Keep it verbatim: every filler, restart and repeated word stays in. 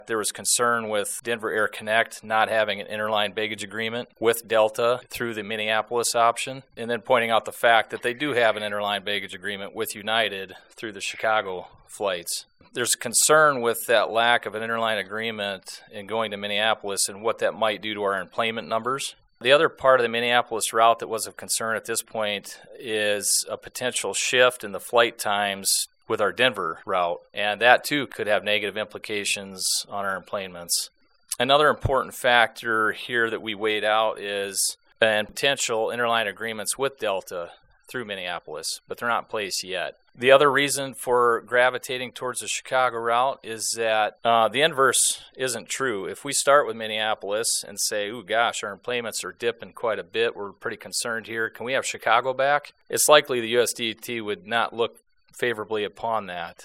There was concern with Denver Air Connect not having an interline baggage agreement with Delta through the Minneapolis option, and then pointing out the fact that they do have an interline baggage agreement with United through the Chicago flights. There's concern with that lack of an interline agreement in going to Minneapolis and what that might do to our enplanement numbers. The other part of the Minneapolis route that was of concern at this point is a potential shift in the flight times with our Denver route, and that too could have negative implications on our enplanements. Another important factor here that we weighed out is and potential interline agreements with Delta through Minneapolis, but they're not in place yet. The other reason for gravitating towards the Chicago route is that uh, the inverse isn't true. If we start with Minneapolis and say, ooh, gosh, our enplanements are dipping quite a bit, we're pretty concerned here, can we have Chicago back? It's likely the U S D O T would not look favorably upon that.